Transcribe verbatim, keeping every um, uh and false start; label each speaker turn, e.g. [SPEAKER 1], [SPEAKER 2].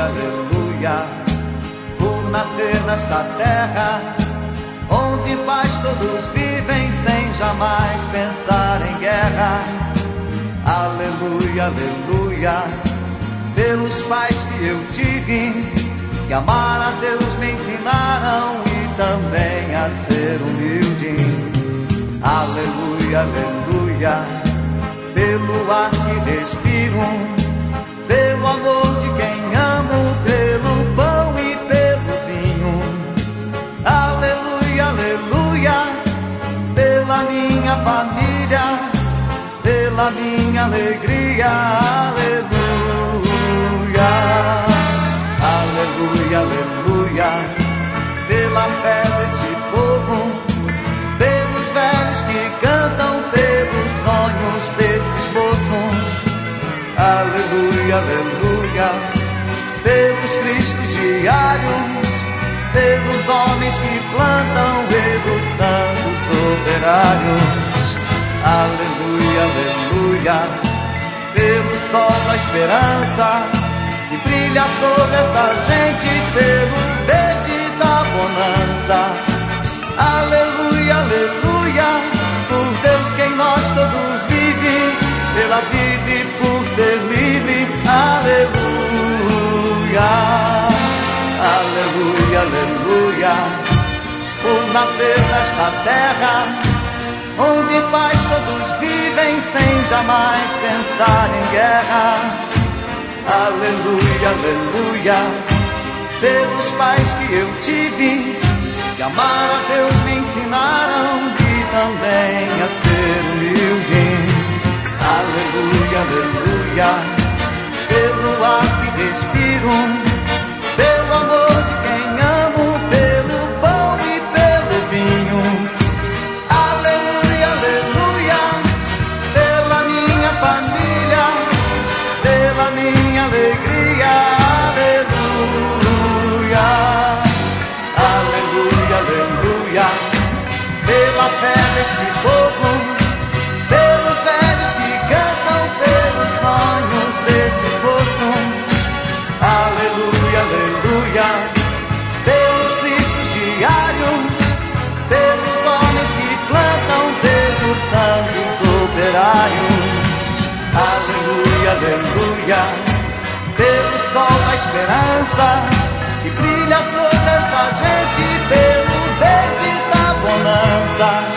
[SPEAKER 1] aleluia, por nascer nesta terra, onde paz todos vivem sem jamais pensar em guerra. Aleluia, aleluia, pelos pais que eu tive, que amar a Deus me ensinaram e também a ser humilde. Aleluia, aleluia, pelo ar que respiro, pelo amor de quem amo, pelo pão e pelo vinho. Aleluia, aleluia, pela minha família, pela minha alegria. Aleluia, aleluia, aleluia, pela fé deste povo, pelos velhos que cantam, pelos sonhos destes moços. Aleluia, aleluia, pelos cristos diários, pelos homens que plantam, pelos santos operários. Aleluia, aleluia, pelo sol da esperança que brilha sobre essa gente, pelo verde da bonança. Aleluia, aleluia, por Deus que em nós todos vive, pela vida e por ser livre. Aleluia, aleluia, aleluia, por nascer nesta terra, onde paz todos vivem sem jamais pensar em guerra. Aleluia, aleluia, pelos pais que eu tive, que amar a Deus me ensinaram e também a ser humilde. Aleluia, aleluia, pelo ar que respiro, pelo amor de quem amo, pelo pão e pelo vinho. Aleluia, aleluia, pela minha família, pela minha alegria. Aleluia, aleluia, aleluia, pela fé deste povo, pelos velhos que cantam, pelos sonhos desses moços. Aleluia, aleluia, pelos cristos diários, pelos homens que plantam, pelos santos operários. Aleluia, aleluia, pelo sol da esperança que brilha sobre esta gente, pelo verde da bonança.